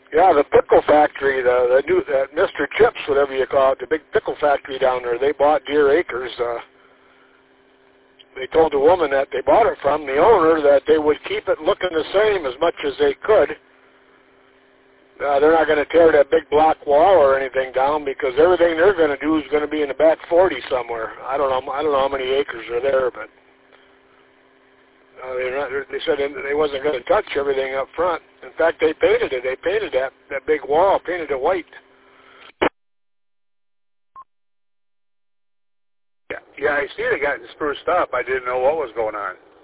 Yeah, the pickle factory, the new Mr. Chips, whatever you call it, the big pickle factory down there. They bought Deer Acres. They told the woman that they bought it from, the owner, that they would keep it looking the same as much as they could. They're not going to tear that big block wall or anything down because everything they're going to do is going to be in the back 40 somewhere. I don't know how many acres are there, but they said they wasn't going to touch everything up front. In fact, they painted it. They painted that big wall, painted it white. Yeah, I see they got spruced up. I didn't know what was going on.